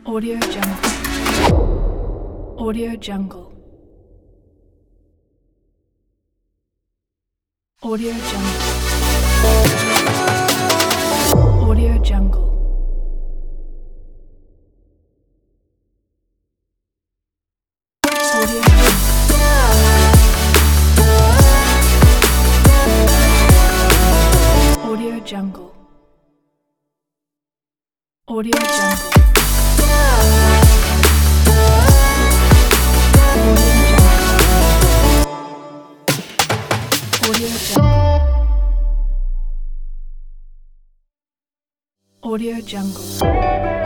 Audio Jungle. Audio Jungle. Audio Jungle. Audio Jungle. Audio Jungle. Audio Jungle. Audio Jungle. Audio Jungle. Audio Jungle.